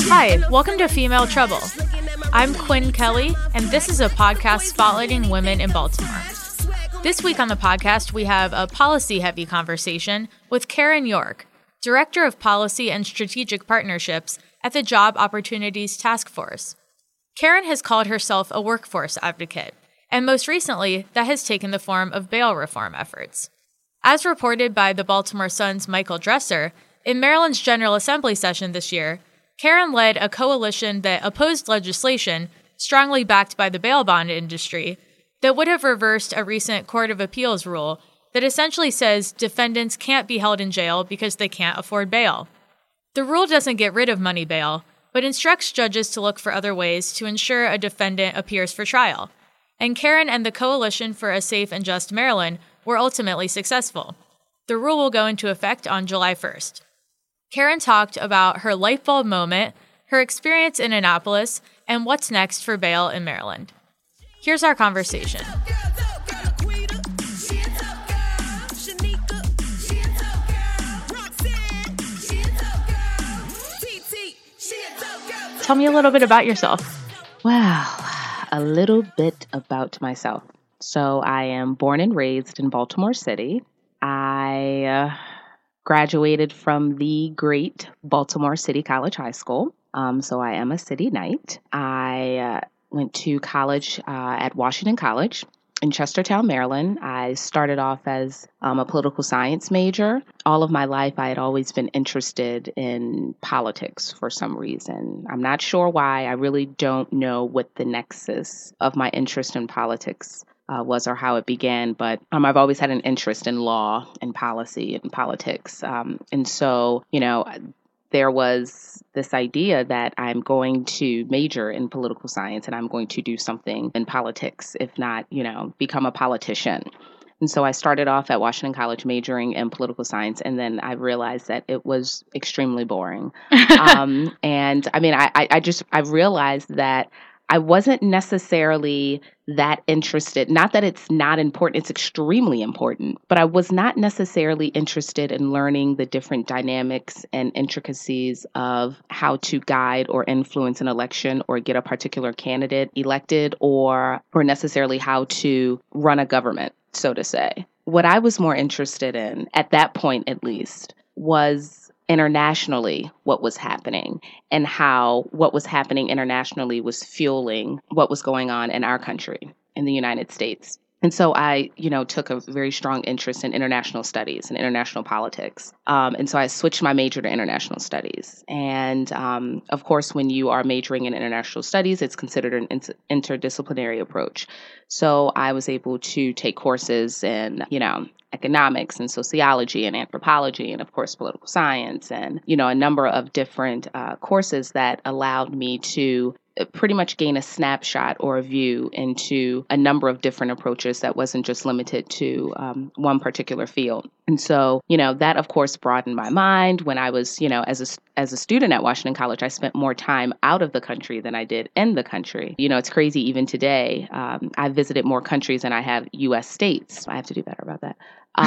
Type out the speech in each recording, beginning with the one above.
Hi, welcome to Female Trouble. I'm Quinn Kelly, and this is a podcast spotlighting women in Baltimore. This week on the podcast, we have a policy-heavy conversation with Karen York, Director of Policy and Strategic Partnerships at the Job Opportunities Task Force. Karen has called herself a workforce advocate, and most recently, that has taken the form of bail reform efforts. As reported by the Baltimore Sun's Michael Dresser, in Maryland's General Assembly session this year, Karen led a coalition that opposed legislation, strongly backed by the bail bond industry, that would have reversed a recent Court of Appeals rule that essentially says defendants can't be held in jail because they can't afford bail. The rule doesn't get rid of money bail, but instructs judges to look for other ways to ensure a defendant appears for trial. And Karen and the Coalition for a Safe and Just Maryland were ultimately successful. The rule will go into effect on July 1st. Karen talked about her light bulb moment, her experience in Annapolis, and what's next for bail in Maryland. Here's our conversation. Tell me a little bit about yourself. Well, a little bit about myself. So I am born and raised in Baltimore City. I graduated from the great Baltimore City College High School. So I am a City Knight. I went to college at Washington College in Chestertown, Maryland. I started off as a political science major. All of my life, I had always been interested in politics for some reason. I'm not sure why. I really don't know what the nexus of my interest in politics was or how it began, but I've always had an interest in law and policy and politics. And so, there was this idea that I'm going to major in political science and I'm going to do something in politics, if not, become a politician. And so I started off at Washington College majoring in political science, and then I realized that it was extremely boring. I realized that I wasn't necessarily that interested. Not that it's not important, it's extremely important, but I was not necessarily interested in learning the different dynamics and intricacies of how to guide or influence an election or get a particular candidate elected or necessarily how to run a government, so to say. What I was more interested in, at that point at least, was internationally what was happening and how what was happening internationally was fueling what was going on in our country, in the United States. And so I, took a very strong interest in international studies and international politics. And so I switched my major to international studies. And of course, when you are majoring in international studies, it's considered an interdisciplinary approach. So I was able to take courses in, economics and sociology and anthropology and, of course, political science and, a number of different courses that allowed me to pretty much gain a snapshot or a view into a number of different approaches that wasn't just limited to one particular field. And so, that, of course, broadened my mind. When I was, as a student at Washington College, I spent more time out of the country than I did in the country. It's crazy even today. I visited more countries than I have U.S. states. I have to do better about that.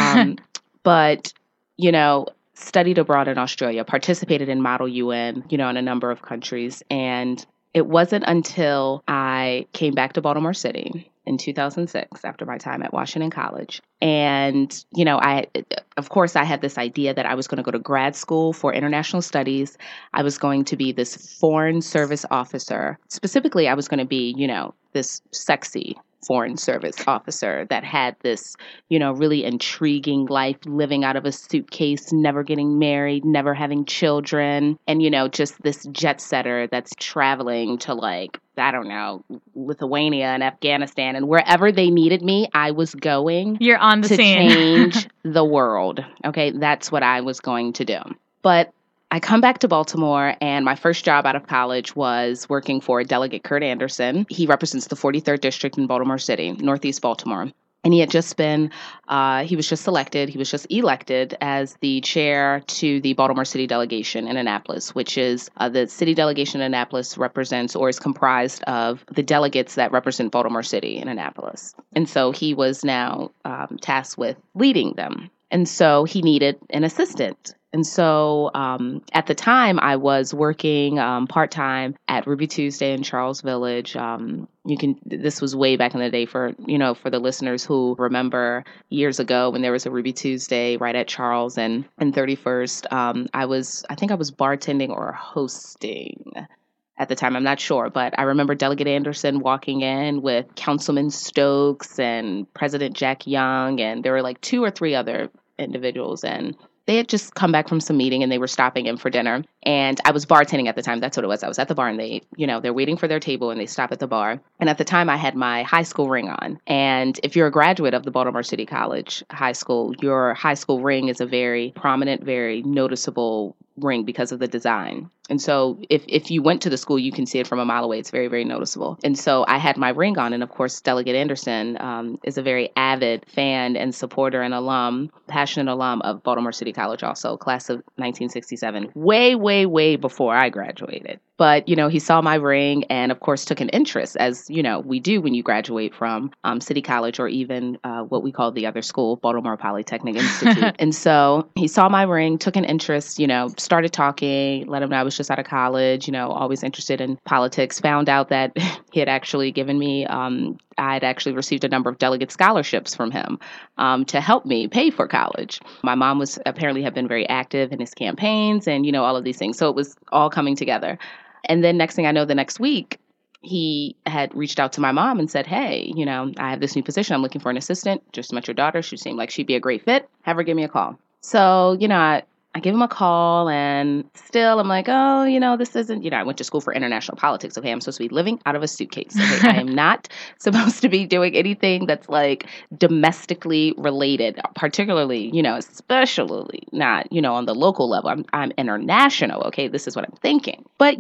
But, studied abroad in Australia, participated in Model UN, in a number of countries. And it wasn't until I came back to Baltimore City in 2006 after my time at Washington College. And, I had this idea that I was going to go to grad school for international studies. I was going to be this foreign service officer. Specifically, I was going to be, this sexy foreign service officer that had this, really intriguing life, living out of a suitcase, never getting married, never having children, and, just this jet setter that's traveling to Lithuania and Afghanistan and wherever they needed me, I was going. You're on the to scene. Change the world. Okay, that's what I was going to do. But I come back to Baltimore, and my first job out of college was working for Delegate Kurt Anderson. He represents the 43rd District in Baltimore City, Northeast Baltimore. And he had just been, he was just elected as the chair to the Baltimore City Delegation in Annapolis, which is the city delegation in Annapolis represents or is comprised of the delegates that represent Baltimore City in Annapolis. And so he was now tasked with leading them. And so he needed an assistant. And so at the time, I was working part-time at Ruby Tuesday in Charles Village. This was way back in the day for the listeners who remember years ago when there was a Ruby Tuesday right at Charles and 31st. I think I was bartending or hosting at the time. I'm not sure, but I remember Delegate Anderson walking in with Councilman Stokes and President Jack Young, and there were like 2 or 3 other individuals, and they had just come back from some meeting and they were stopping in for dinner. And I was bartending at the time. That's what it was. I was at the bar and they're waiting for their table and they stop at the bar. And at the time I had my high school ring on. And if you're a graduate of the Baltimore City College High School, your high school ring is a very prominent, very noticeable ring because of the design. And so if you went to the school, you can see it from a mile away. It's very, very noticeable. And so I had my ring on. And of course, Delegate Anderson is a very avid fan and supporter and passionate alum of Baltimore City College also, class of 1967, way, way, way before I graduated. But, he saw my ring and, of course, took an interest, as, we do when you graduate from City College or even what we call the other school, Baltimore Polytechnic Institute. And so he saw my ring, took an interest, started talking, let him know I was just out of college, always interested in politics, found out that he had actually given me I had actually received a number of delegate scholarships from him to help me pay for college. My mom was apparently have been very active in his campaigns and, all of these things. So it was all coming together. And then next thing I know, the next week, he had reached out to my mom and said, hey, I have this new position. I'm looking for an assistant. Just met your daughter. She seemed like she'd be a great fit. Have her give me a call. So, I give him a call and still I'm like, oh, this isn't, I went to school for international politics. Okay, I'm supposed to be living out of a suitcase. Okay, I am not supposed to be doing anything that's like domestically related, particularly, especially not, on the local level. I'm international. Okay, this is what I'm thinking. But,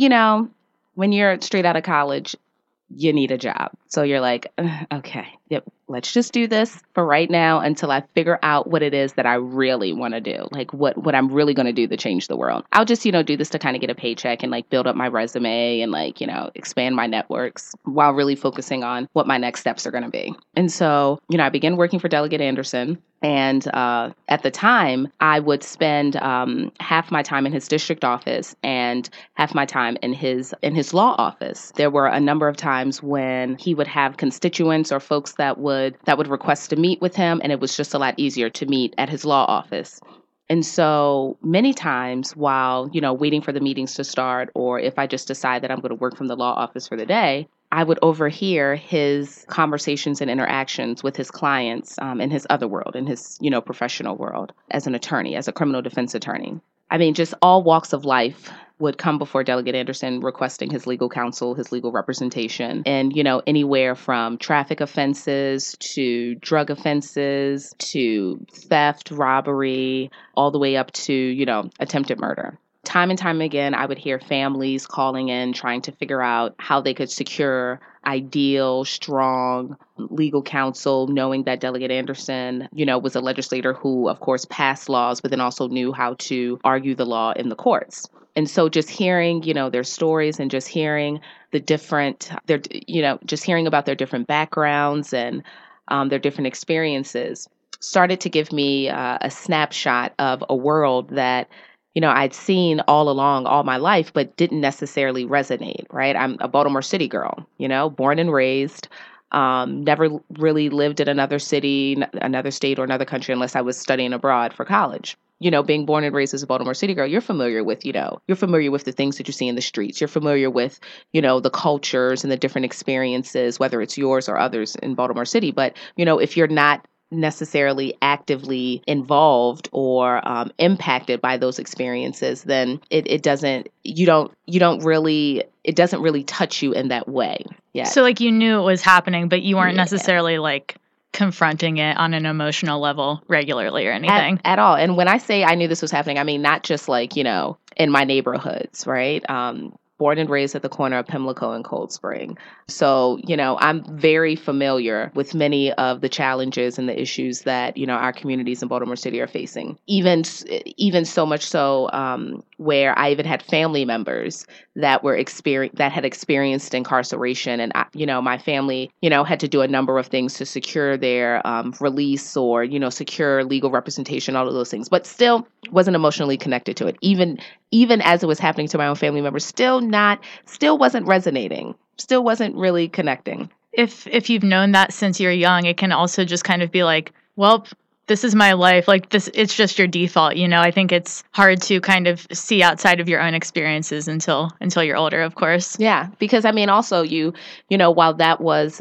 when you're straight out of college, you need a job. So you're like, okay, yep, let's just do this for right now until I figure out what it is that I really want to do. Like what I'm really going to do to change the world. I'll just, do this to kind of get a paycheck and like build up my resume and like, expand my networks while really focusing on what my next steps are going to be. And so, I began working for Delegate Anderson. And at the time, I would spend half my time in his district office and half my time in his law office. There were a number of times when he would have constituents or folks that would request to meet with him, and it was just a lot easier to meet at his law office. And so many times while, waiting for the meetings to start, or if I just decide that I'm going to work from the law office for the day, I would overhear his conversations and interactions with his clients in his other world, in his, professional world as an attorney, as a criminal defense attorney. I mean, just all walks of life would come before Delegate Anderson requesting his legal counsel, his legal representation, and, anywhere from traffic offenses to drug offenses to theft, robbery, all the way up to, attempted murder. Time and time again, I would hear families calling in, trying to figure out how they could secure ideal, strong legal counsel, knowing that Delegate Anderson, was a legislator who, of course, passed laws, but then also knew how to argue the law in the courts. And so just hearing, their stories and just hearing just hearing about their different backgrounds and their different experiences started to give me a snapshot of a world that I'd seen all along, all my life, but didn't necessarily resonate, right? I'm a Baltimore City girl, born and raised, never really lived in another city, another state, or another country unless I was studying abroad for college. Being born and raised as a Baltimore City girl, you're familiar with the things that you see in the streets. You're familiar with, the cultures and the different experiences, whether it's yours or others in Baltimore City. But, if you're not necessarily actively involved or impacted by those experiences, then it doesn't really touch you in that way. Yeah. So like you knew it was happening, but you weren't necessarily like confronting it on an emotional level regularly or anything. At all. And when I say I knew this was happening, I mean not just like, in my neighborhoods, right? Born and raised at the corner of Pimlico and Cold Spring. So, I'm very familiar with many of the challenges and the issues that, our communities in Baltimore City are facing. Even so much so where I even had family members that had experienced incarceration. And, my family, had to do a number of things to secure their release or, secure legal representation, all of those things. But still, wasn't emotionally connected to it. Even as it was happening to my own family members, still wasn't resonating, still wasn't really connecting. If you've known that since you're young, it can also just kind of be like, well, this is my life. Like this, it's just your default. I think it's hard to kind of see outside of your own experiences until you're older, of course. Yeah, because also while that was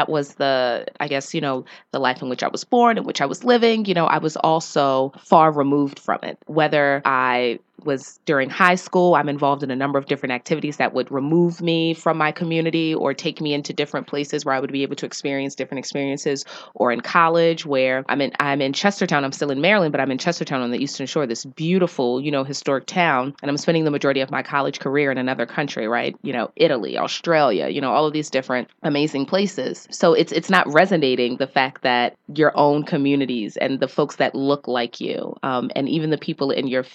the, I guess, the life in which I was born, in which I was living, I was also far removed from it. Whether I was during high school, I'm involved in a number of different activities that would remove me from my community or take me into different places where I would be able to experience different experiences, or in college where I'm in Chestertown. I'm still in Maryland, but I'm in Chestertown on the Eastern Shore, this beautiful, historic town. And I'm spending the majority of my college career in another country, right? Italy, Australia, all of these different amazing places. So it's not resonating, the fact that your own communities and the folks that look like you, and even the people in your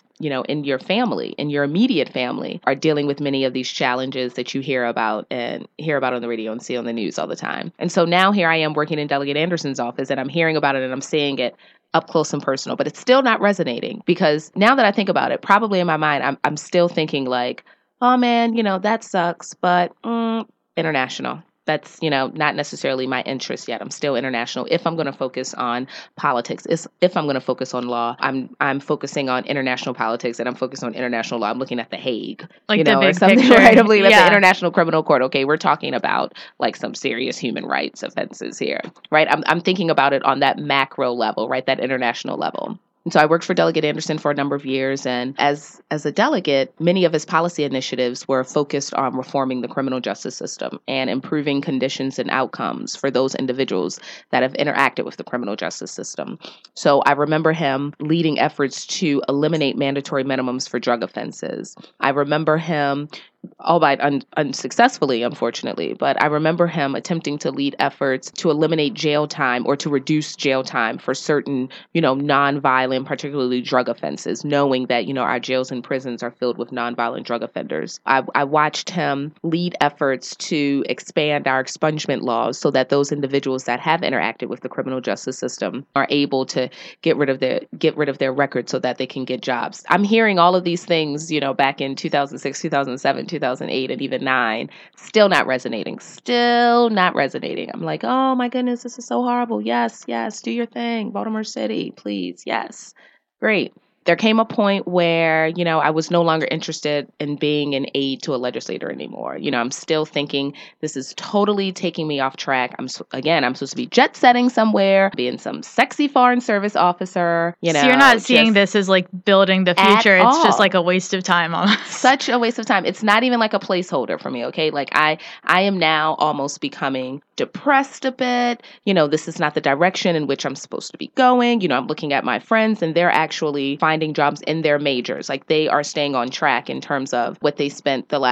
family, in your immediate family, are dealing with many of these challenges that you hear about on the radio and see on the news all the time. And so now here I am working in Delegate Anderson's office, and I'm hearing about it and I'm seeing it up close and personal, but it's still not resonating, because now that I think about it, probably in my mind, I'm still thinking like, oh man, that sucks, but international. That's, not necessarily my interest yet. I'm still international. If I'm going to focus on politics, if I'm going to focus on law, I'm focusing on international politics, and I'm focused on international law. I'm looking at The Hague, like the big or something, picture. right? I'm looking at the International Criminal Court. Okay, we're talking about like some serious human rights offenses here, right? I'm thinking about it on that macro level, right? That international level. And so I worked for Delegate Anderson for a number of years, and as a delegate, many of his policy initiatives were focused on reforming the criminal justice system and improving conditions and outcomes for those individuals that have interacted with the criminal justice system. So I remember him leading efforts to eliminate mandatory minimums for drug offenses. I remember him, albeit unsuccessfully, unfortunately, but I remember him attempting to lead efforts to eliminate jail time or to reduce jail time for certain, nonviolent, particularly drug offenses, knowing that, our jails and prisons are filled with nonviolent drug offenders. I watched him lead efforts to expand our expungement laws so that those individuals that have interacted with the criminal justice system are able to get rid of their record so that they can get jobs. I'm hearing all of these things, back in 2006, 2007, 2008, and even 2009, still not resonating. I'm like, oh my goodness, this is so horrible. Yes, do your thing. Baltimore City, please. Yes. Great. There came a point where, I was no longer interested in being an aide to a legislator anymore. I'm still thinking this is totally taking me off track. I'm supposed to be jet setting somewhere, being some sexy foreign service officer. So you're not seeing this as like building the future. It's just like a waste of time almost. Such a waste of time. It's not even like a placeholder for me. Okay. Like I am now almost becoming depressed a bit. This is not the direction in which I'm supposed to be going. I'm looking at my friends and they're actually finding jobs in their majors. Like they are staying on track in terms of what they spent the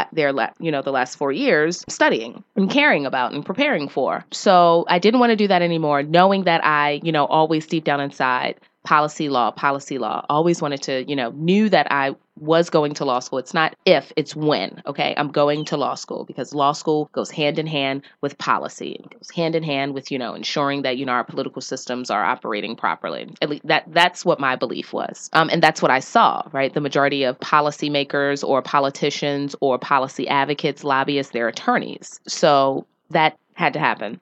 last 4 years studying and caring about and preparing for. So I didn't want to do that anymore, knowing that I, always deep down inside, policy law, always wanted to, knew that I was going to law school. It's not if, it's when, okay? I'm going to law school because law school goes hand in hand with policy. It goes hand in hand with, ensuring that, our political systems are operating properly. At least that's what my belief was. And that's what I saw, right? The majority of policymakers or politicians or policy advocates, lobbyists, they're attorneys. So that had to happen.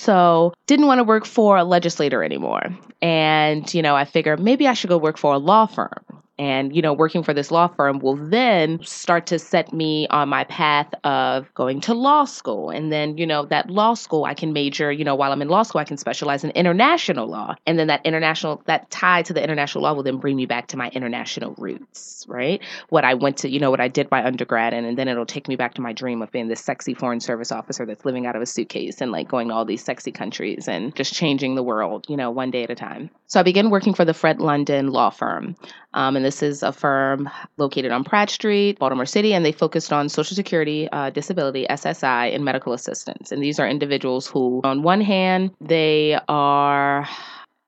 So didn't want to work for a legislator anymore. And, I figured maybe I should go work for a law firm. And, working for this law firm will then start to set me on my path of going to law school. And then, that law school, I can major, while I'm in law school, I can specialize in international law. And then that tie to the international law will then bring me back to my international roots, right? What I went to, what I did my undergrad in, and then it'll take me back to my dream of being this sexy foreign service officer that's living out of a suitcase and like going to all these sexy countries and just changing the world, one day at a time. So I began working for the Fred London Law Firm. And this is a firm located on Pratt Street, Baltimore City, and they focused on Social Security, disability, SSI, and medical assistance. And these are individuals who, on one hand, they are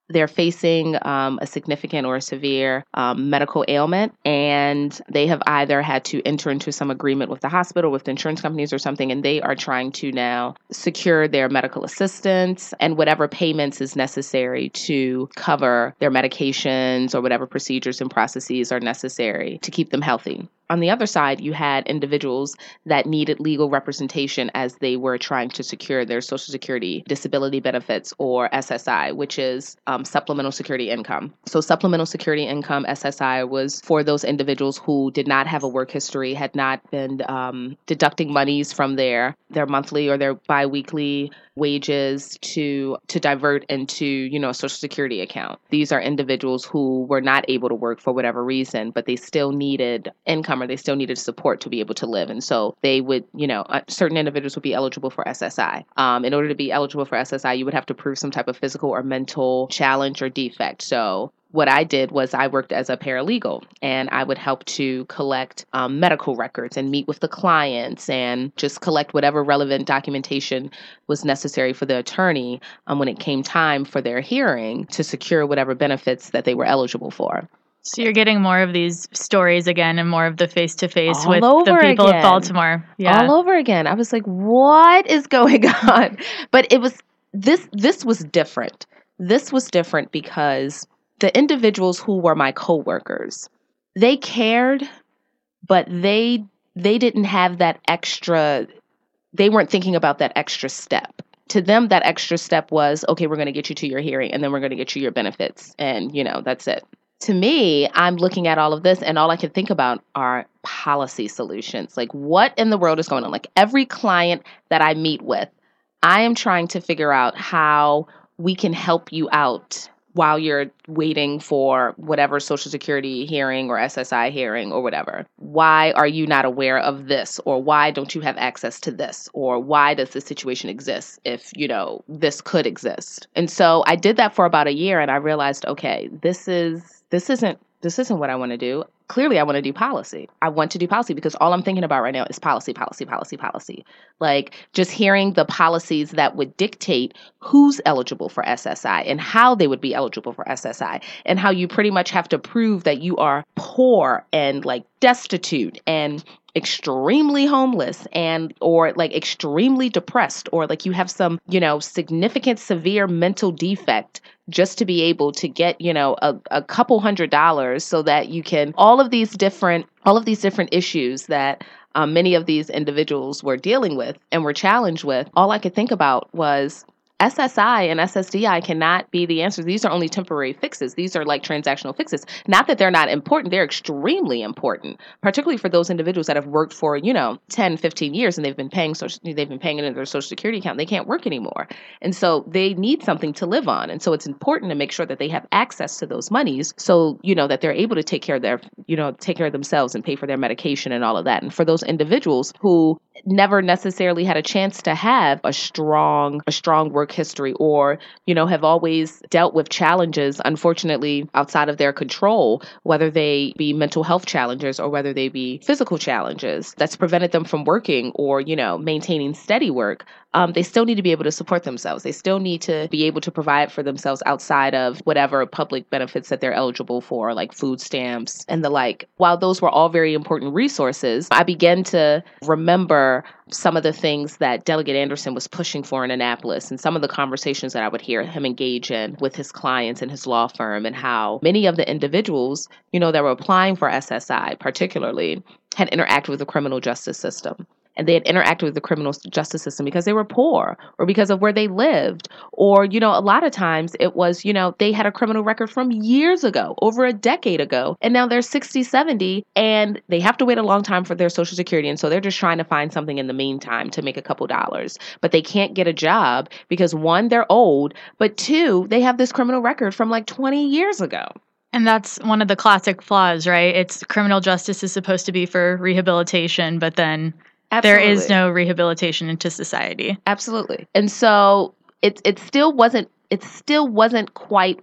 they're facing a significant or severe medical ailment, and they have either had to enter into some agreement with the hospital, with the insurance companies or something, and they are trying to now secure their medical assistance and whatever payments is necessary to cover their medications or whatever procedures and processes are necessary to keep them healthy. On the other side, you had individuals that needed legal representation as they were trying to secure their Social Security disability benefits, or SSI, which is supplemental security income. So supplemental security income, SSI, was for those individuals who did not have a work history, had not been deducting monies from their monthly or their biweekly wages to divert into, a Social Security account. These are individuals who were not able to work for whatever reason, but they still needed income or they still needed support to be able to live. And so they would, certain individuals would be eligible for SSI. In order to be eligible for SSI, you would have to prove some type of physical or mental challenge or defect. So what I did was I worked as a paralegal, and I would help to collect medical records and meet with the clients and just collect whatever relevant documentation was necessary for the attorney when it came time for their hearing to secure whatever benefits that they were eligible for. So you're getting more of these stories again and more of the face-to-face with the people of Baltimore. Yeah. All over again. I was like, what is going on? But it was this was different. This was different because the individuals who were my coworkers, they cared, but they didn't have that extra, they weren't thinking about that extra step. To them, that extra step was, okay, we're going to get you to your hearing, and then we're going to get you your benefits, and, that's it. To me, I'm looking at all of this, and all I can think about are policy solutions. Like, what in the world is going on? Like, every client that I meet with, I am trying to figure out how we can help you out while you're waiting for whatever Social Security hearing or SSI hearing or whatever. Why are you not aware of this? Or why don't you have access to this? Or why does this situation exist if, this could exist? And so I did that for about a year, and I realized, okay, this isn't what I want to do. Clearly, I want to do policy. I want to do policy because all I'm thinking about right now is policy, policy, policy, policy. Like just hearing the policies that would dictate who's eligible for SSI and how they would be eligible for SSI, and how you pretty much have to prove that you are poor and like destitute and extremely homeless or like extremely depressed, or like you have some, significant severe mental defect just to be able to get, a couple $100 so that you can, all of these different issues that many of these individuals were dealing with and were challenged with. All I could think about was SSI and SSDI cannot be the answer. These are only temporary fixes. These are like transactional fixes. Not that they're not important. They're extremely important, particularly for those individuals that have worked for, 10, 15 years and they've been paying it into their Social Security account. They can't work anymore. And so they need something to live on. And so it's important to make sure that they have access to those monies so, that they're able to take care of themselves and pay for their medication and all of that. And for those individuals who never necessarily had a chance to have a strong work history, or, have always dealt with challenges, unfortunately, outside of their control, whether they be mental health challenges or whether they be physical challenges that's prevented them from working or, maintaining steady work. They still need to be able to support themselves. They still need to be able to provide for themselves outside of whatever public benefits that they're eligible for, like food stamps and the like. While those were all very important resources, I began to remember some of the things that Delegate Anderson was pushing for in Annapolis, and some of the conversations that I would hear him engage in with his clients and his law firm, and how many of the individuals, that were applying for SSI particularly had interacted with the criminal justice system. And they had interacted with the criminal justice system because they were poor or because of where they lived. Or, a lot of times it was, they had a criminal record from years ago, over a decade ago. And now they're 60, 70, and they have to wait a long time for their Social Security. And so they're just trying to find something in the meantime to make a couple dollars. But they can't get a job because, one, they're old, but two, they have this criminal record from like 20 years ago. And that's one of the classic flaws, right? It's criminal justice is supposed to be for rehabilitation, but then Absolutely. There is no rehabilitation into society. Absolutely. And so it still wasn't quite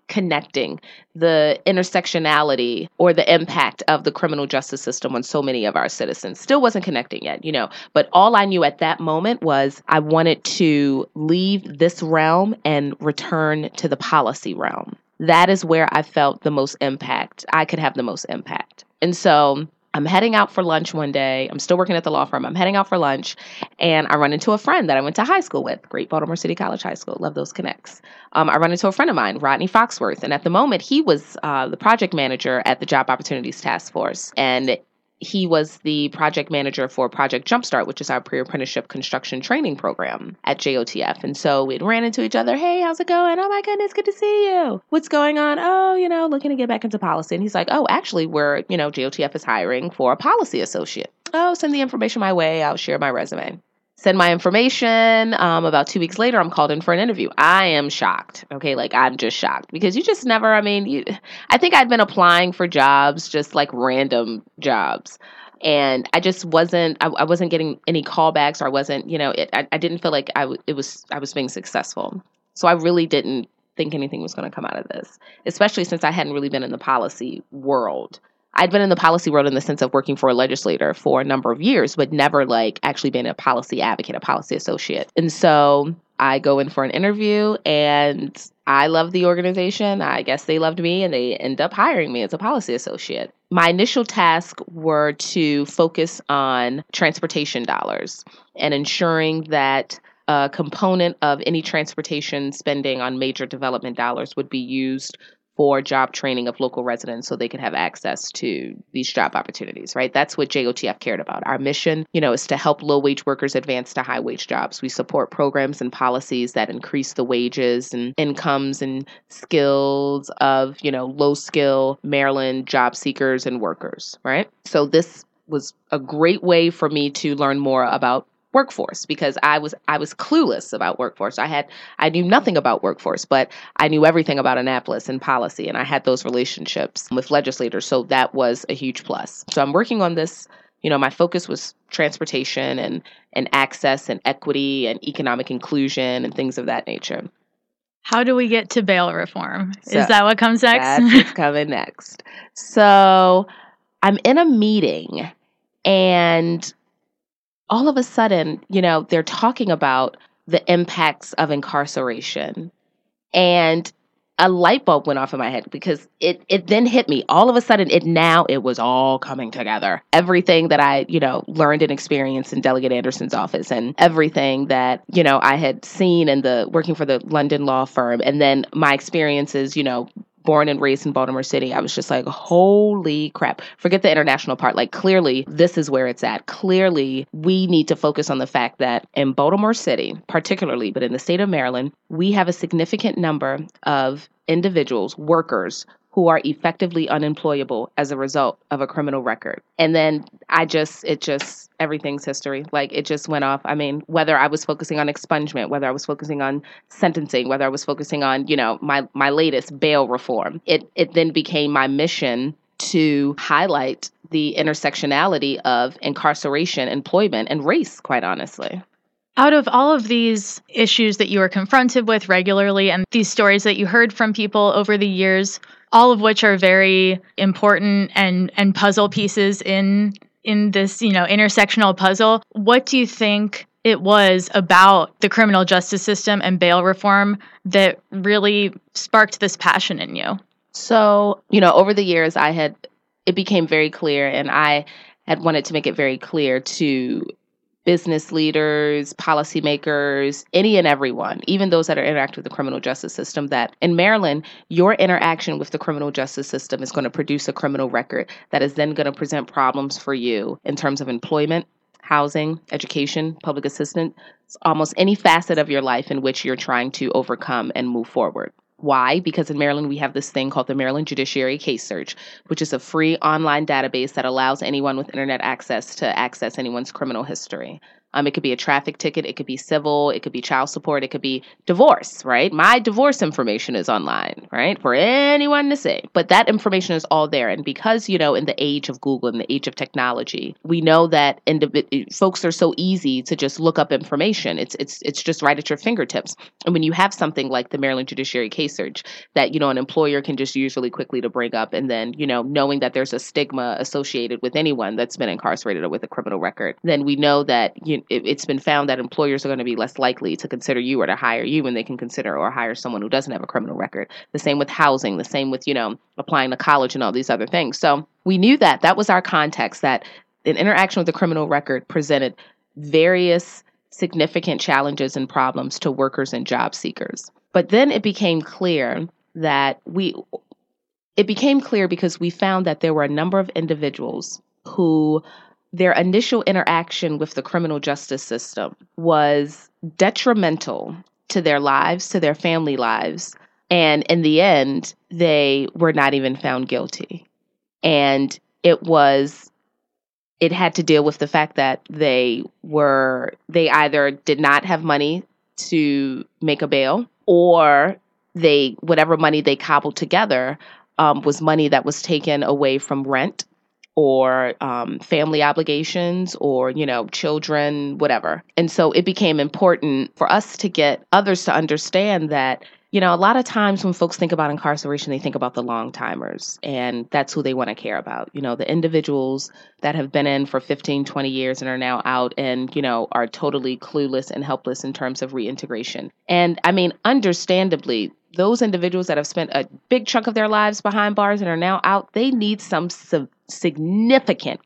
connecting the intersectionality or the impact of the criminal justice system on so many of our citizens. Still wasn't connecting yet, but all I knew at that moment was I wanted to leave this realm and return to the policy realm. That is where I felt the most impact. I could have the most impact. And so I'm heading out for lunch one day. I'm still working at the law firm. I'm heading out for lunch, and I run into a friend that I went to high school with, Great Baltimore City College High School. Love those connects. I run into a friend of mine, Rodney Foxworth, and at the moment, he was the project manager at the Job Opportunities Task Force, and he was the project manager for Project Jumpstart, which is our pre-apprenticeship construction training program at JOTF. And so we ran into each other. Hey, how's it going? Oh my goodness, good to see you. What's going on? Oh, looking to get back into policy. And he's like, oh, actually, JOTF is hiring for a policy associate. Oh, send the information my way. I'll share my resume. Send my information. About 2 weeks later, I'm called in for an interview. I am shocked. Okay, I'm just shocked because you just never, I think I'd been applying for jobs, just like random jobs. And I just wasn't, I wasn't getting any callbacks, or I wasn't, I didn't feel like I was being successful. So I really didn't think anything was going to come out of this, especially since I hadn't really been in the policy world. I'd been in the policy world in the sense of working for a legislator for a number of years, but never actually being a policy advocate, a policy associate. And so I go in for an interview, and I love the organization. I guess they loved me, and they end up hiring me as a policy associate. My initial tasks were to focus on transportation dollars and ensuring that a component of any transportation spending on major development dollars would be used for job training of local residents so they could have access to these job opportunities, right? That's what JOTF cared about. Our mission, is to help low-wage workers advance to high-wage jobs. We support programs and policies that increase the wages and incomes and skills of, low-skill Maryland job seekers and workers, right? So this was a great way for me to learn more about workforce, because I was clueless about workforce. I knew nothing about workforce, but I knew everything about Annapolis and policy, and I had those relationships with legislators. So that was a huge plus. So I'm working on this. My focus was transportation and access and equity and economic inclusion and things of that nature. How do we get to bail reform? Is that what comes next? That's what's coming next. So I'm in a meeting, and all of a sudden, they're talking about the impacts of incarceration, and a light bulb went off in my head because it then hit me. All of a sudden, it was all coming together. Everything that I, learned and experienced in Delegate Anderson's office, and everything that, I had seen in working for the London law firm, and then my experiences, born and raised in Baltimore City, I was just like, holy crap. Forget the international part. Clearly, this is where it's at. Clearly, we need to focus on the fact that in Baltimore City, particularly, but in the state of Maryland, we have a significant number of individuals, workers, who are effectively unemployable as a result of a criminal record. And then everything's history. It just went off. Whether I was focusing on expungement, whether I was focusing on sentencing, whether I was focusing on, my latest bail reform, it then became my mission to highlight the intersectionality of incarceration, employment, and race, quite honestly. Out of all of these issues that you were confronted with regularly and these stories that you heard from people over the years, all of which are very important and puzzle pieces in this, intersectional puzzle, what do you think it was about the criminal justice system and bail reform that really sparked this passion in you? So, over the years, it became very clear, and I had wanted to make it very clear to business leaders, policymakers, any and everyone, even those that are interacting with the criminal justice system, that in Maryland, your interaction with the criminal justice system is going to produce a criminal record that is then going to present problems for you in terms of employment, housing, education, public assistance, almost any facet of your life in which you're trying to overcome and move forward. Why? Because in Maryland, we have this thing called the Maryland Judiciary Case Search, which is a free online database that allows anyone with internet access to access anyone's criminal history. It could be a traffic ticket. It could be civil. It could be child support. It could be divorce, right? My divorce information is online, right? For anyone to see. But that information is all there. And because, in the age of Google and the age of technology, we know that folks are so easy to just look up information. It's just right at your fingertips. And when you have something like the Maryland Judiciary Case Search that, an employer can just use really quickly to bring up, and then, knowing that there's a stigma associated with anyone that's been incarcerated or with a criminal record, then we know that it's been found that employers are going to be less likely to consider you or to hire you when they can consider or hire someone who doesn't have a criminal record. The same with housing, the same with, applying to college and all these other things. So we knew that was our context, that an interaction with a criminal record presented various significant challenges and problems to workers and job seekers. But then it became clear because we found that there were a number of individuals who their initial interaction with the criminal justice system was detrimental to their lives, to their family lives. And in the end, they were not even found guilty. And it had to deal with the fact that they either did not have money to make a bail, or whatever money they cobbled together was money that was taken away from rent or family obligations or, children, whatever. And so it became important for us to get others to understand that, a lot of times when folks think about incarceration, they think about the long timers, and that's who they want to care about. The individuals that have been in for 15, 20 years and are now out and, are totally clueless and helpless in terms of reintegration. And I mean, understandably, those individuals that have spent a big chunk of their lives behind bars and are now out, they need some significant,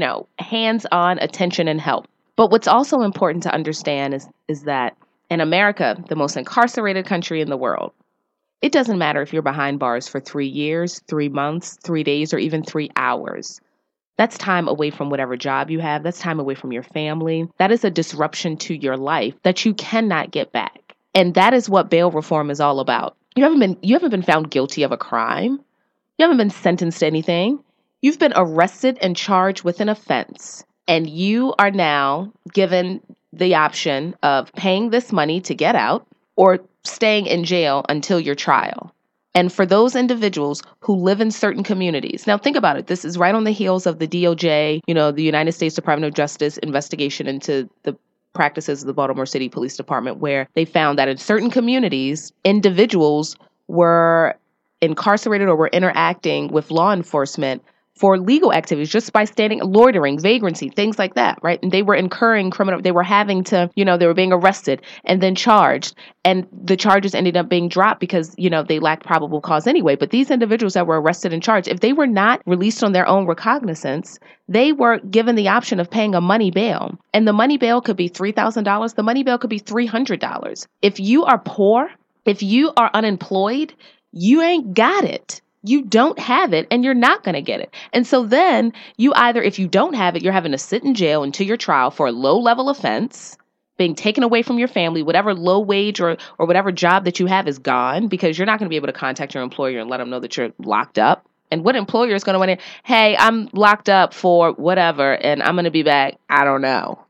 hands-on attention and help. But what's also important to understand is that in America, the most incarcerated country in the world, it doesn't matter if you're behind bars for 3 years, 3 months, 3 days, or even 3 hours. That's time away from whatever job you have. That's time away from your family. That is a disruption to your life that you cannot get back. And that is what bail reform is all about. You haven't been found guilty of a crime. You haven't been sentenced to anything. You've been arrested and charged with an offense. And you are now given the option of paying this money to get out or staying in jail until your trial. And for those individuals who live in certain communities, now think about it. This is right on the heels of the DOJ, the United States Department of Justice investigation into the practices of the Baltimore City Police Department, where they found that in certain communities, individuals were incarcerated or were interacting with law enforcement for legal activities just by loitering, vagrancy, things like that, right? And they were incurring they were having to, they were being arrested and then charged. And the charges ended up being dropped because, they lacked probable cause anyway. But these individuals that were arrested and charged, if they were not released on their own recognizance, they were given the option of paying a money bail. And the money bail could be $3,000. The money bail could be $300. If you are poor, if you are unemployed, you ain't got it. You don't have it and you're not going to get it. And so then if you don't have it, you're having to sit in jail until your trial for a low-level offense, being taken away from your family, whatever low wage or whatever job that you have is gone because you're not going to be able to contact your employer and let them know that you're locked up. And what employer is going to want to, hey, I'm locked up for whatever and I'm going to be back, I don't know.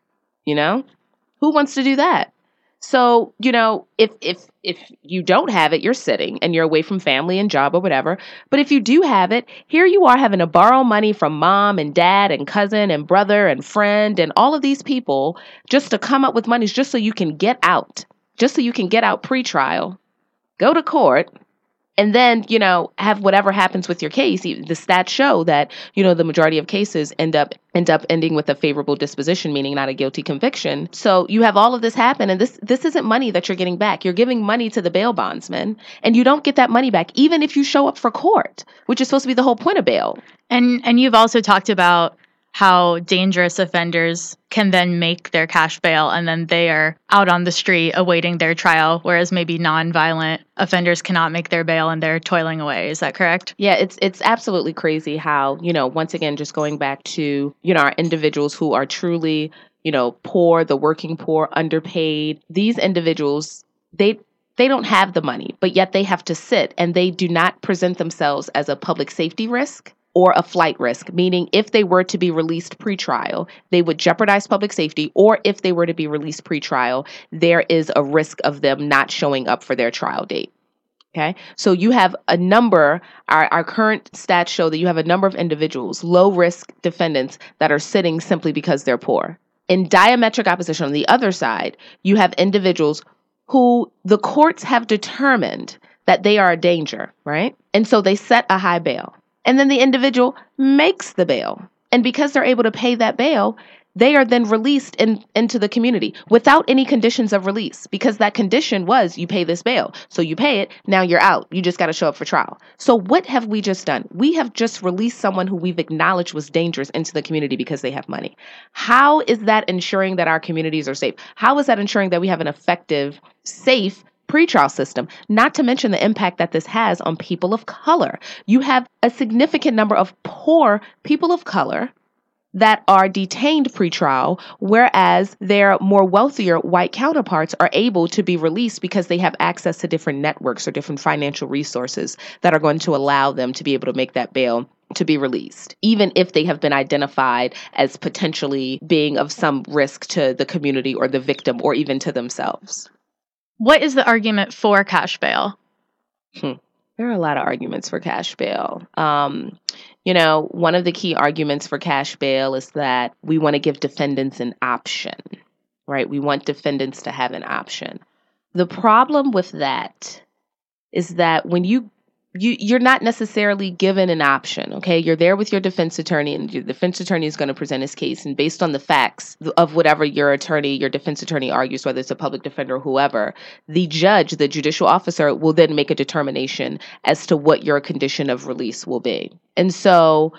Who wants to do that? So, if you don't have it, you're sitting and you're away from family and job or whatever. But if you do have it, here you are having to borrow money from mom and dad and cousin and brother and friend and all of these people just to come up with money just so you can get out, pre-trial, go to court. And then, have whatever happens with your case. The stats show that, the majority of cases end up ending with a favorable disposition, meaning not a guilty conviction. So you have all of this happen. And this isn't money that you're getting back. You're giving money to the bail bondsman and you don't get that money back, even if you show up for court, which is supposed to be the whole point of bail. And you've also talked about how dangerous offenders can then make their cash bail and then they are out on the street awaiting their trial, whereas maybe nonviolent offenders cannot make their bail and they're toiling away. Is that correct? Yeah, it's absolutely crazy how, once again, just going back to, our individuals who are truly, poor, the working poor, underpaid, these individuals, they don't have the money, but yet they have to sit and they do not present themselves as a public safety risk. or a flight risk, meaning if they were to be released pretrial, they would jeopardize public safety, or if they were to be released pretrial, there is a risk of them not showing up for their trial date. Okay, so you have a number, our current stats show that you have a number of individuals, low risk defendants, that are sitting simply because they're poor. In diametric opposition on the other side, you have individuals who the courts have determined that they are a danger, right? And so they set a high bail. And then the individual makes the bail. And because they're able to pay that bail, they are then released into the community without any conditions of release, because that condition was you pay this bail. So you pay it, now you're out. You just got to show up for trial. So what have we just done? We have just released someone who we've acknowledged was dangerous into the community because they have money. How is that ensuring that our communities are safe? How is that ensuring that we have an effective, safe pretrial system? Not to mention the impact that this has on people of color. You have a significant number of poor people of color that are detained pretrial, whereas their more wealthier white counterparts are able to be released because they have access to different networks or different financial resources that are going to allow them to be able to make that bail to be released, even if they have been identified as potentially being of some risk to the community or the victim or even to themselves. What is the argument for cash bail? There are a lot of arguments for cash bail. One of the key arguments for cash bail is that we want to give defendants an option, right? We want defendants to have an option. The problem with that is that when you're not necessarily given an option, okay? You're there with your defense attorney, and your defense attorney is going to present his case. And based on the facts of whatever your defense attorney argues, whether it's a public defender or whoever, the judge, the judicial officer, will then make a determination as to what your condition of release will be. And so,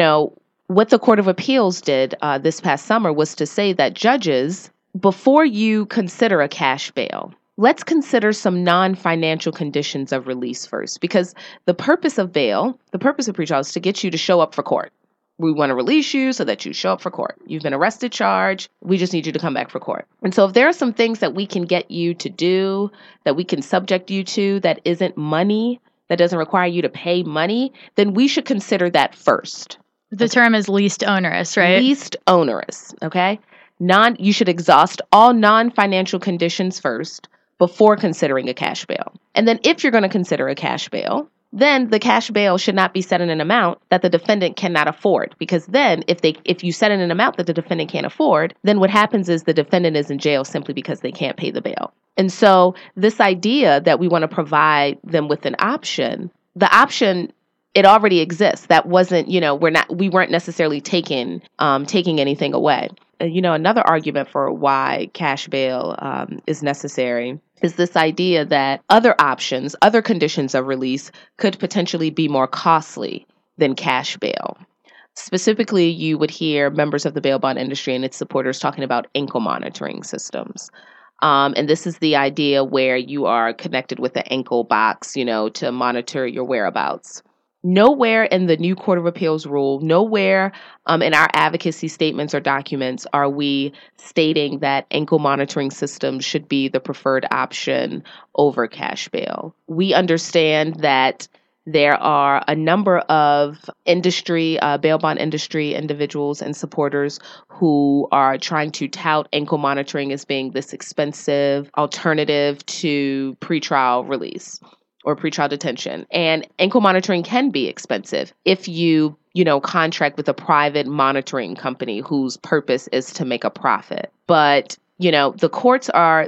what the Court of Appeals did this past summer was to say that judges, before you consider a cash bail, let's consider some non-financial conditions of release first, because the purpose of bail, the purpose of pretrial is to get you to show up for court. We want to release you so that you show up for court. You've been arrested, charged. We just need you to come back for court. And so if there are some things that we can get you to do, that we can subject you to, that isn't money, that doesn't require you to pay money, then we should consider that first. The term is least onerous, right? Least onerous, okay? You should exhaust all non-financial conditions first before considering a cash bail. And then if you're going to consider a cash bail, then the cash bail should not be set in an amount that the defendant cannot afford. Because then if you set in an amount that the defendant can't afford, then what happens is the defendant is in jail simply because they can't pay the bail. And so this idea that we want to provide them with an option, the option, it already exists. That wasn't, we weren't necessarily taking anything away. Another argument for why cash bail is necessary is this idea that other options, other conditions of release could potentially be more costly than cash bail. Specifically, you would hear members of the bail bond industry and its supporters talking about ankle monitoring systems. And this is the idea where you are connected with the ankle box, to monitor your whereabouts. Nowhere in the new Court of Appeals rule, nowhere in our advocacy statements or documents are we stating that ankle monitoring systems should be the preferred option over cash bail. We understand that there are a number of industry, bail bond industry individuals and supporters who are trying to tout ankle monitoring as being this expensive alternative to pretrial release or pretrial detention. And ankle monitoring can be expensive if you contract with a private monitoring company whose purpose is to make a profit. But, the courts are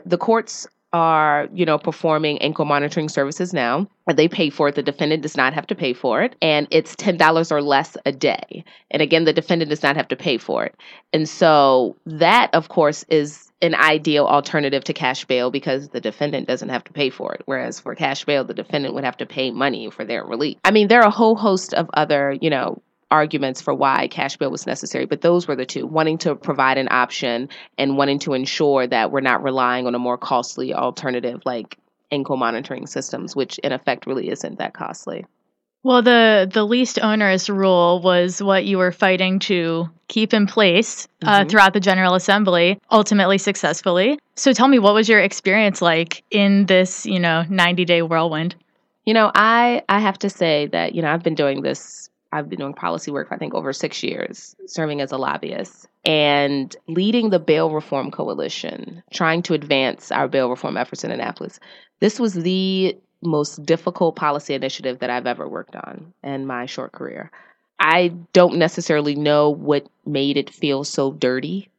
performing ankle monitoring services now. They pay for it. The defendant does not have to pay for it. And it's $10 or less a day. And again, the defendant does not have to pay for it. And so that, of course, is an ideal alternative to cash bail because the defendant doesn't have to pay for it. Whereas for cash bail, the defendant would have to pay money for their release. I mean, there are a whole host of other, arguments for why cash bail was necessary, but those were the two: wanting to provide an option and wanting to ensure that we're not relying on a more costly alternative like ankle monitoring systems, which in effect really isn't that costly. Well, the least onerous rule was what you were fighting to keep in place throughout the General Assembly, ultimately successfully. So tell me, what was your experience like in this, 90-day whirlwind? I have to say that, I've been doing this I've been doing policy work for, I think, over 6 years, serving as a lobbyist and leading the Bail Reform Coalition, trying to advance our bail reform efforts in Annapolis. This was the most difficult policy initiative that I've ever worked on in my short career. I don't necessarily know what made it feel so dirty,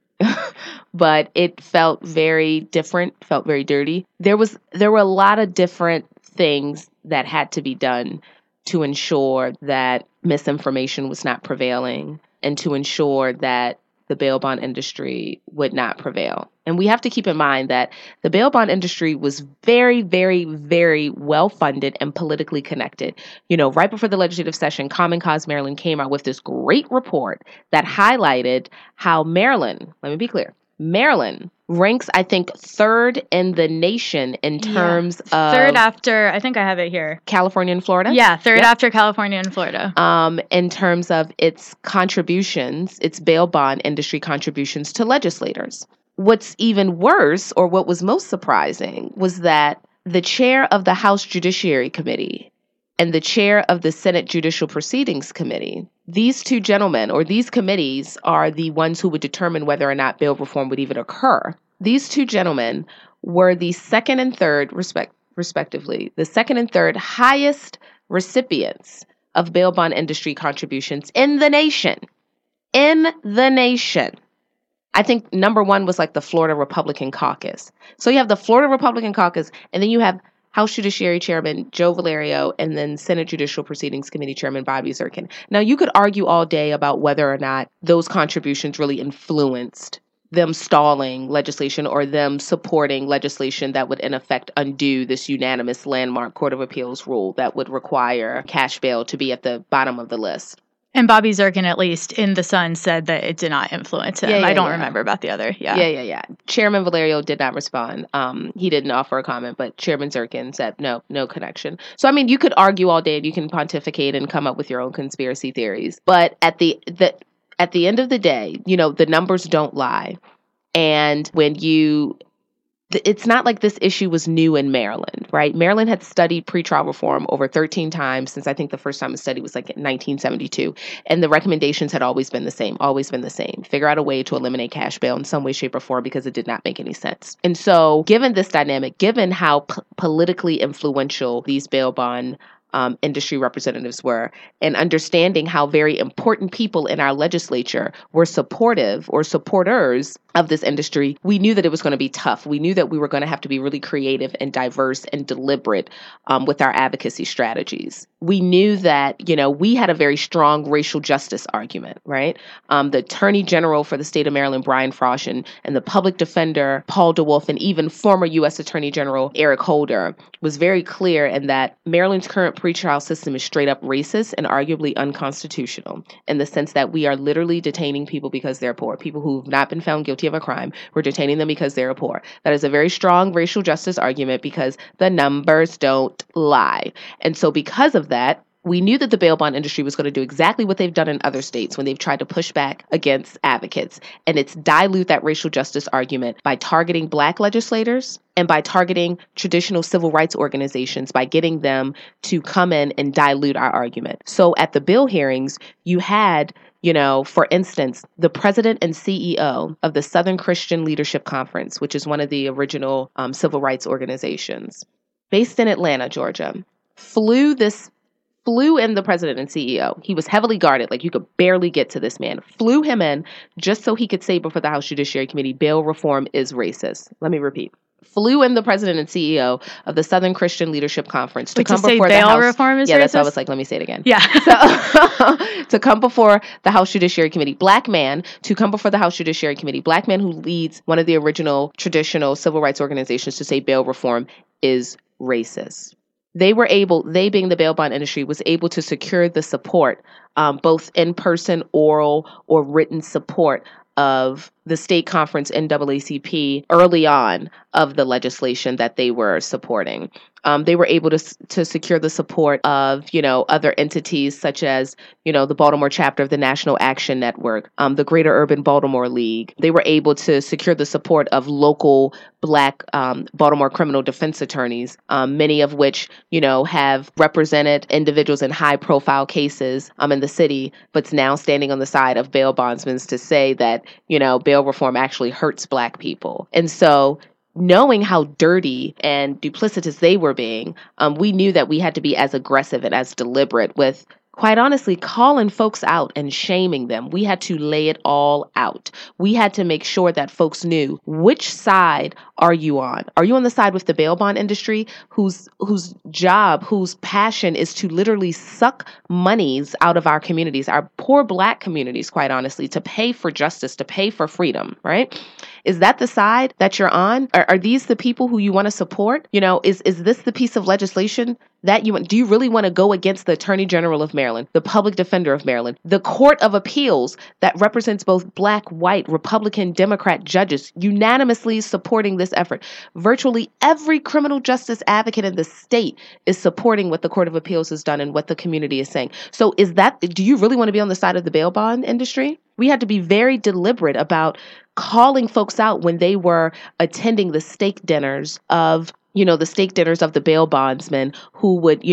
but it felt very different, felt very dirty. There were a lot of different things that had to be done to ensure that misinformation was not prevailing and to ensure that the bail bond industry would not prevail. And we have to keep in mind that the bail bond industry was very, very, very well funded and politically connected. Right before the legislative session, Common Cause Maryland came out with this great report that highlighted how Maryland, let me be clear, Maryland ranks, I think, third in the nation in terms of... Third after, I think I have it here. California and Florida? Yeah, third after California and Florida. In terms of its contributions, its bail bond industry contributions to legislators. What's even worse, or what was most surprising, was that the chair of the House Judiciary Committee and the chair of the Senate Judicial Proceedings Committee, these two gentlemen, or these committees, are the ones who would determine whether or not bail reform would even occur. These two gentlemen were the second and third, respectively, the second and third highest recipients of bail bond industry contributions in the nation. In the nation. I think number one was like the Florida Republican Caucus. So you have the Florida Republican Caucus, and then you have House Judiciary Chairman Joe Valerio, and then Senate Judicial Proceedings Committee Chairman Bobby Zirkin. Now, you could argue all day about whether or not those contributions really influenced them stalling legislation or them supporting legislation that would, in effect, undo this unanimous landmark Court of Appeals rule that would require cash bail to be at the bottom of the list. And Bobby Zirkin, at least in The Sun, said that it did not influence him. I don't remember about the other. Yeah. Chairman Valerio did not respond. He didn't offer a comment, but Chairman Zirkin said no connection. So, I mean, you could argue all day and you can pontificate and come up with your own conspiracy theories. But at the end of the day, the numbers don't lie. And it's not like this issue was new in Maryland, right? Maryland had studied pretrial reform over 13 times since I think the first time it studied was like in 1972. And the recommendations had always been the same. Figure out a way to eliminate cash bail in some way, shape, or form because it did not make any sense. And so given this dynamic, given how politically influential these bail bond industry representatives were, and understanding how very important people in our legislature were supportive or supporters of this industry, we knew that it was going to be tough. We knew that we were going to have to be really creative and diverse and deliberate with our advocacy strategies. We knew that, we had a very strong racial justice argument, right? The Attorney General for the state of Maryland, Brian Frosh, and the public defender, Paul DeWolf, and even former U.S. Attorney General Eric Holder was very clear in that Maryland's current pretrial system is straight up racist and arguably unconstitutional in the sense that we are literally detaining people because they're poor, people who've not been found guilty of a crime. We're detaining them because they're poor. That is a very strong racial justice argument because the numbers don't lie. And so because of that, we knew that the bail bond industry was going to do exactly what they've done in other states when they've tried to push back against advocates. And it's dilute that racial justice argument by targeting Black legislators and by targeting traditional civil rights organizations, by getting them to come in and dilute our argument. So at the bill hearings, you had, for instance, the president and CEO of the Southern Christian Leadership Conference, which is one of the original civil rights organizations, based in Atlanta, Georgia, flew in the president and CEO. He was heavily guarded, like you could barely get to this man. Flew him in just so he could say before the House Judiciary Committee, bail reform is racist. Let me repeat. Flew in the president and CEO of the Southern Christian Leadership Conference to come before the House. Bail reform is racist? Yeah, that's why I was like, let me say it again. Yeah. To come before the House Judiciary Committee. Black man to come before the House Judiciary Committee. Black man who leads one of the original traditional civil rights organizations to say bail reform is racist. They being the bail bond industry, was able to secure the support, both in-person, oral, or written support of the state conference NAACP early on of the legislation that they were supporting. They were able to secure the support of, other entities such as, the Baltimore chapter of the National Action Network, the Greater Urban Baltimore League. They were able to secure the support of local Black Baltimore criminal defense attorneys, many of which, have represented individuals in high-profile cases in the city, but's now standing on the side of bail bondsmen to say that, bail reform actually hurts Black people. And so knowing how dirty and duplicitous they were being, we knew that we had to be as aggressive and as deliberate with, quite honestly, calling folks out and shaming them. We had to lay it all out. We had to make sure that folks knew, which side are you on? Are you on the side with the bail bond industry whose job, whose passion is to literally suck monies out of our communities, our poor Black communities, quite honestly, to pay for justice, to pay for freedom, right? Is that the side that you're on? Are these the people who you want to support? Is this the piece of legislation that you want? Do you really want to go against the Attorney General of Maryland, the Public Defender of Maryland, the Court of Appeals that represents both Black, white, Republican, Democrat judges unanimously supporting this effort? Virtually every criminal justice advocate in the state is supporting what the Court of Appeals has done and what the community is saying. So do you really want to be on the side of the bail bond industry? We had to be very deliberate about calling folks out when they were attending the steak dinners of the bail bondsmen who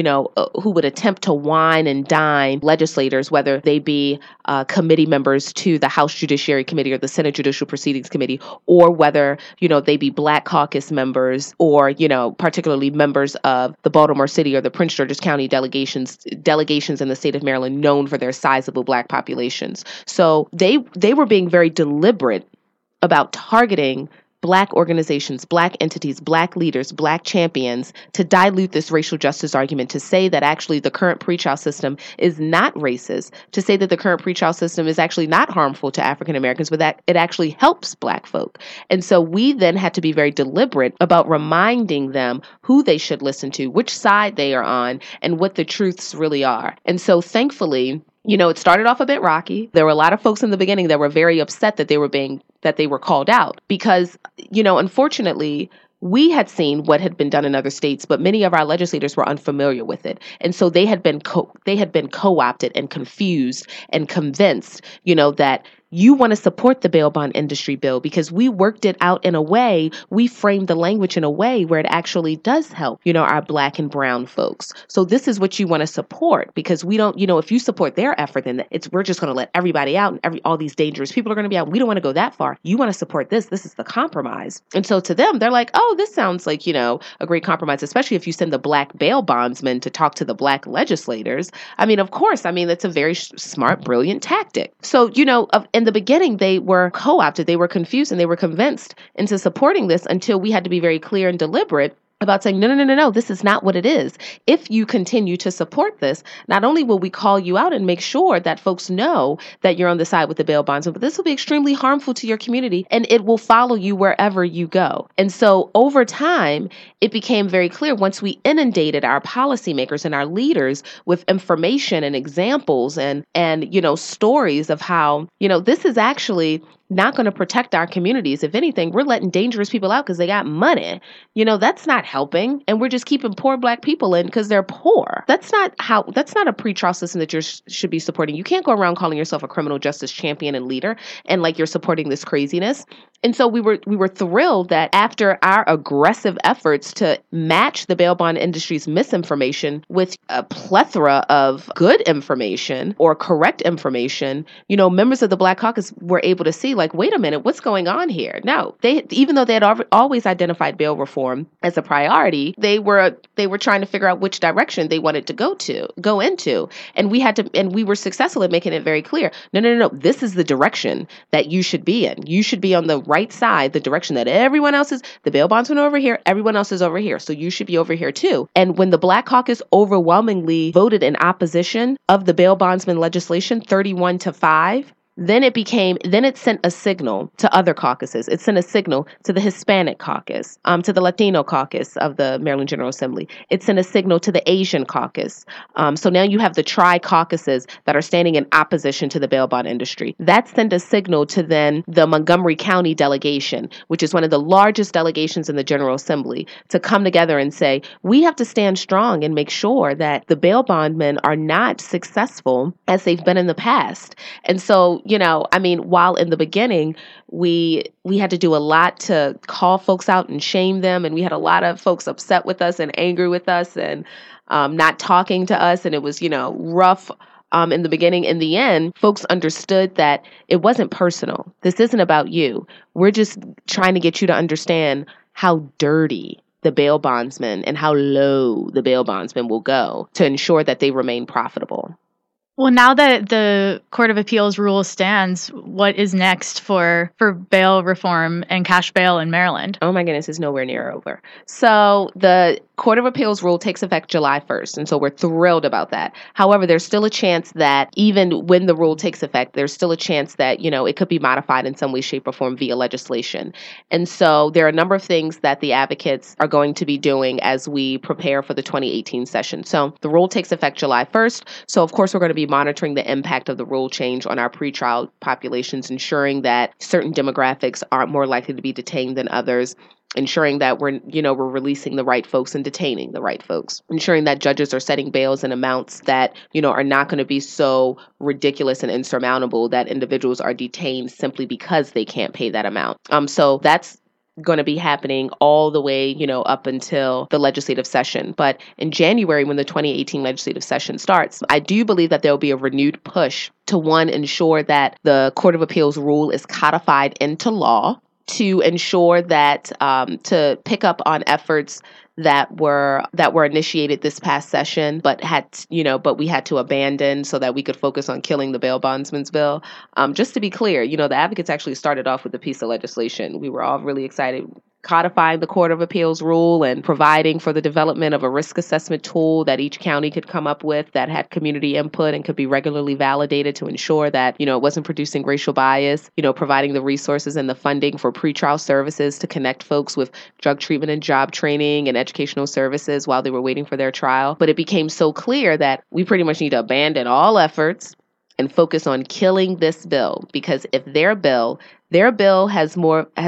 would attempt to wine and dine legislators, whether they be committee members to the House Judiciary Committee or the Senate Judicial Proceedings Committee, or whether, they be Black Caucus members or, particularly members of the Baltimore City or the Prince George's County delegations in the state of Maryland known for their sizable Black populations. So they were being very deliberate about targeting Black organizations, Black entities, Black leaders, Black champions to dilute this racial justice argument, to say that actually the current pretrial system is not racist, to say that the current pretrial system is actually not harmful to African Americans, but that it actually helps Black folk. And so we then had to be very deliberate about reminding them who they should listen to, which side they are on, and what the truths really are. And so thankfully, it started off a bit rocky. There were a lot of folks in the beginning that were very upset that they were called out because, unfortunately, we had seen what had been done in other states, but many of our legislators were unfamiliar with it. And so they had been co-opted and confused and convinced, that you want to support the bail bond industry bill because we worked it out in a way, we framed the language in a way where it actually does help, our Black and brown folks. So this is what you want to support because we don't, if you support their effort, then we're just going to let everybody out and all these dangerous people are going to be out. We don't want to go that far. You want to support this. This is the compromise. And so to them, they're like, oh, this sounds like, a great compromise, especially if you send the Black bail bondsmen to talk to the Black legislators. Of course, that's a very smart, brilliant tactic. So, in the beginning, they were co-opted, they were confused, and they were convinced into supporting this until we had to be very clear and deliberate about saying, no, this is not what it is. If you continue to support this, not only will we call you out and make sure that folks know that you're on the side with the bail bondsmen, but this will be extremely harmful to your community and it will follow you wherever you go. And so over time, it became very clear once we inundated our policymakers and our leaders with information and examples and stories of how, this is actually not going to protect our communities. If anything, we're letting dangerous people out because they got money. That's not helping. And we're just keeping poor Black people in because they're poor. That's not a pretrial system that you should be supporting. You can't go around calling yourself a criminal justice champion and leader and like you're supporting this craziness. And so we were thrilled that after our aggressive efforts to match the bail bond industry's misinformation with a plethora of good information or correct information, members of the Black Caucus were able to see, like, wait a minute, what's going on here? No, even though they had always identified bail reform as a priority, they were trying to figure out which direction they wanted to go into. And we were successful at making it very clear. No, this is the direction that you should be in. You should be on the right side, the direction that everyone else is. The bail bondsmen are over here, everyone else is over here. So you should be over here too. And when the Black Caucus overwhelmingly voted in opposition of the bail bondsman legislation, 31-5, Then it sent a signal to other caucuses. It sent a signal to the Hispanic caucus, to the Latino caucus of the Maryland General Assembly. It sent a signal to the Asian caucus. So now you have the tri-caucuses that are standing in opposition to the bail bond industry. That sent a signal to then the Montgomery County delegation, which is one of the largest delegations in the General Assembly, to come together and say, we have to stand strong and make sure that the bail bondmen are not successful as they've been in the past. And so, while in the beginning, we had to do a lot to call folks out and shame them, and we had a lot of folks upset with us and angry with us and not talking to us, and it was, rough in the beginning. In the end, folks understood that it wasn't personal. This isn't about you. We're just trying to get you to understand how dirty the bail bondsmen and how low the bail bondsmen will go to ensure that they remain profitable. Well, now that the Court of Appeals rule stands, what is next for bail reform and cash bail in Maryland? Oh my goodness, it's nowhere near over. So the Court of Appeals rule takes effect July 1st, and so we're thrilled about that. However, there's still a chance that even when the rule takes effect, there's still a chance that, it could be modified in some way, shape, or form via legislation. And so there are a number of things that the advocates are going to be doing as we prepare for the 2018 session. So the rule takes effect July 1st. So of course, we're going to be monitoring the impact of the rule change on our pretrial populations, ensuring that certain demographics are more likely to be detained than others, ensuring that we're releasing the right folks and detaining the right folks, ensuring that judges are setting bails in amounts that, are not going to be so ridiculous and insurmountable that individuals are detained simply because they can't pay that amount. So that's going to be happening all the way, up until the legislative session. But in January, when the 2018 legislative session starts, I do believe that there will be a renewed push to, one, ensure that the Court of Appeals rule is codified into law, to ensure that to pick up on efforts that were initiated this past session, but we had to abandon so that we could focus on killing the bail bondsman's bill. Just to be clear, the advocates actually started off with a piece of legislation. We were all really excited, codifying the Court of Appeals rule and providing for the development of a risk assessment tool that each county could come up with that had community input and could be regularly validated to ensure that, it wasn't producing racial bias, providing the resources and the funding for pretrial services to connect folks with drug treatment and job training and educational services while they were waiting for their trial. But it became so clear that we pretty much need to abandon all efforts and focus on killing this bill, because if their bill has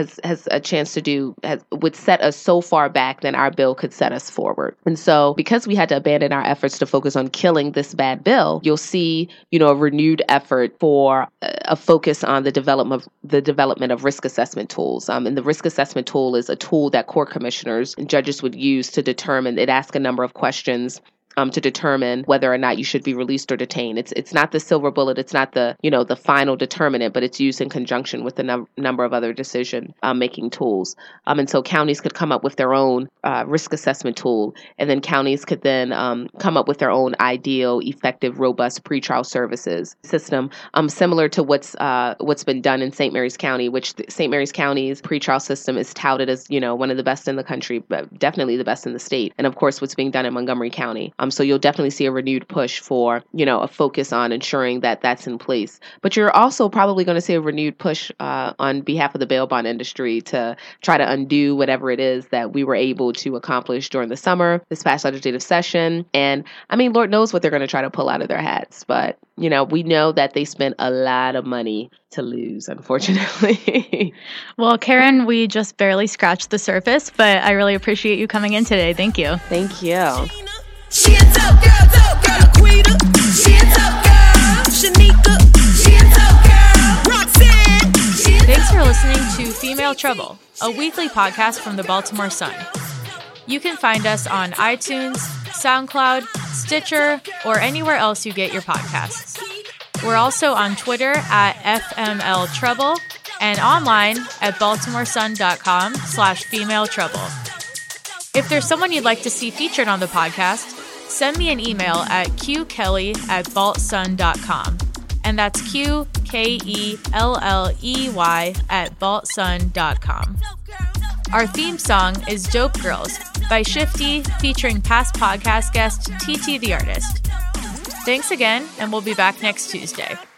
a chance would set us so far back than our bill could set us forward. And so because we had to abandon our efforts to focus on killing this bad bill, you'll see, a renewed effort for a focus on the development of risk assessment tools. And the risk assessment tool is a tool that court commissioners and judges would use to determine, it asks a number of questions to determine whether or not you should be released or detained. It's not the silver bullet. It's not the final determinant, but it's used in conjunction with a number of other decision making tools. And so counties could come up with their own risk assessment tool, and then counties could then come up with their own ideal, effective, robust pretrial services system, similar to what's been done in St. Mary's County, which St. Mary's County's pretrial system is touted as one of the best in the country, but definitely the best in the state. And of course, what's being done in Montgomery County. So you'll definitely see a renewed push for, a focus on ensuring that that's in place. But you're also probably going to see a renewed push on behalf of the bail bond industry to try to undo whatever it is that we were able to accomplish during the summer, this past legislative session. And Lord knows what they're going to try to pull out of their hats. But, we know that they spent a lot of money to lose, unfortunately. Well, Karen, we just barely scratched the surface, but I really appreciate you coming in today. Thank you. Thank you. She a tough girl, Laquita. She a tough girl, Shanika. She a tough girl, Roxanne. Thanks for listening to Female Trouble, a weekly podcast from the Baltimore Sun. You can find us on iTunes, SoundCloud, Stitcher, or anywhere else you get your podcasts. We're also on Twitter at FML Trouble and online at baltimoresun.com/Female Trouble. If there's someone you'd like to see featured on the podcast, send me an email at qkelly@baltsun.com. And that's QKELLEY@baltsun.com. Our theme song is Dope Girls by Shifty, featuring past podcast guest TT the Artist. Thanks again, and we'll be back next Tuesday.